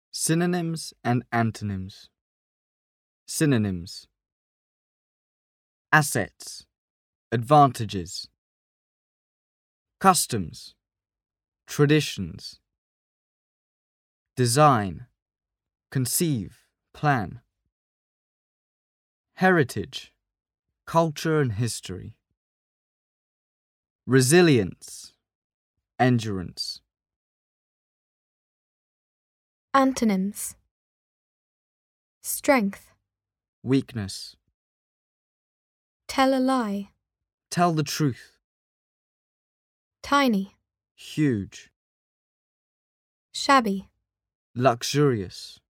Synonyms and antonyms. Synonyms: assets, advantages, customs, traditions, design, conceive, plan, heritage, culture and history, resilience, endurance. Antonyms: strength, Weakness, tell a lie, tell the truth, tiny, huge, shabby, luxurious.